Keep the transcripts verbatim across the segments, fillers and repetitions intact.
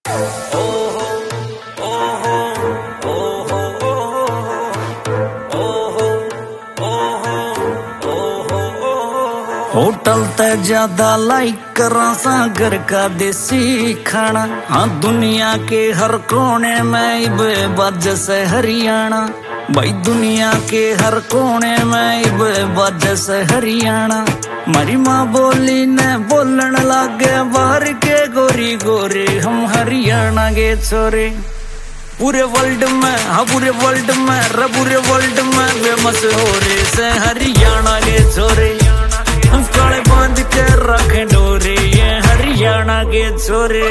Hotel ते ज्यादा like करा सागर का देसी खाना। हाँ दुनिया के हर कोने में इबे बज से हरियाणा। भाई दुनिया के हर कोने में इबे बज से हरियाणा। मारी माँ बोली ने बोलन लागे बाहर के गोरी गोरे हम हरियाणा के छोरे। पूरे वर्ल्ड में हाँ पूरे वर्ल्ड में रे पूरे वर्ल्ड में फेमस हो रे से हरियाणा के छोरे। काले बांध के रखे डोरे ये हरियाणा के छोरे।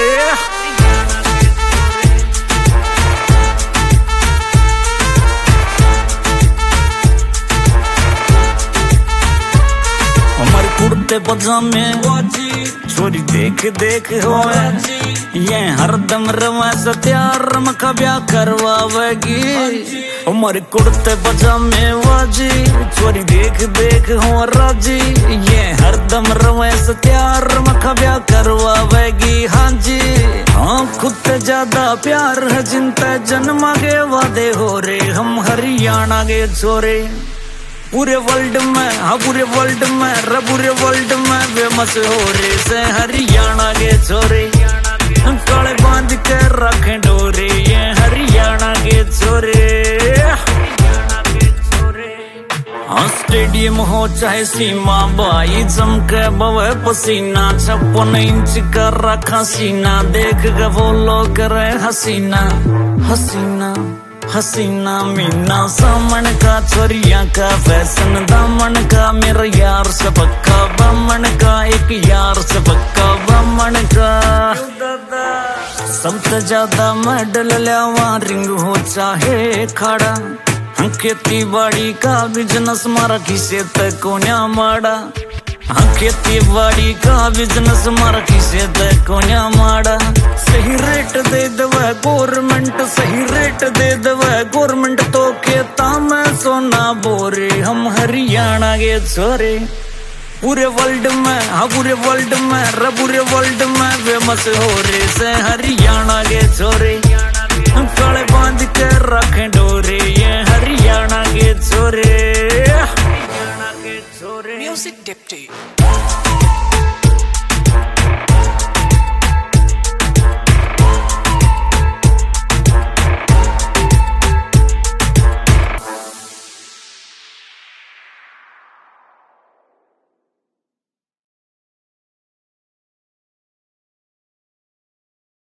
हमारे कुर्ते पजामे छोरी देख देख हो ये हरदम रवा से तैयार मका ब्याह करवावेगी। हमारे कुर्ते पजामे वाजी छोरी देख देख हो राजी ये हरदम रवा से तैयार मका ब्याह करवावेगी। हाँ जी हाँ खुद से ज्यादा प्यार है जिनते जन्मा के वादे हो रे हम हरियाणा के छोरे। पूरे वर्ल्ड में हाँ पूरे वर्ल्ड में रे पूरे वर्ल्ड में फेमस हो रे से हरियाणा के छोरे। काले बांध के रखे डोरे ये हरियाणा के छोरे। हाँ स्टेडियम हो चाहे सीमा बाई जमके बवे पसीना। छप्पन इंच का रखा सीना देख के फॉलो करे हसीना हसीना हसीना मीना। सामन का छोरिया का फैशन दामन का मेरा यार से पक्का बामन का एक यार से पक्का बामन का। सबसे ज्यादा मेडल लियावा रिंग हो चाहे खाड़ा। खेती बाड़ी का बिजनेस मारा किसे तक कोन्या माड़ा। हाँ खेती बाड़ी का बिजनेस मारा किसे तक कोन्या माड़ा। सही रेट दे दवा गवर्नमेंट सही रेट दे दवा गवर्नमेंट तो खेता में सोना बोरे हम हरियाणा के छोरे। पूरे वर्ल्ड में हाँ पूरे वर्ल्ड में रे पूरे वर्ल्ड में फेमस हो रे से हरियाणा के छोरे। काले बांध के रखे डोरे ये हरियाणा के छोरे। Music Dipty.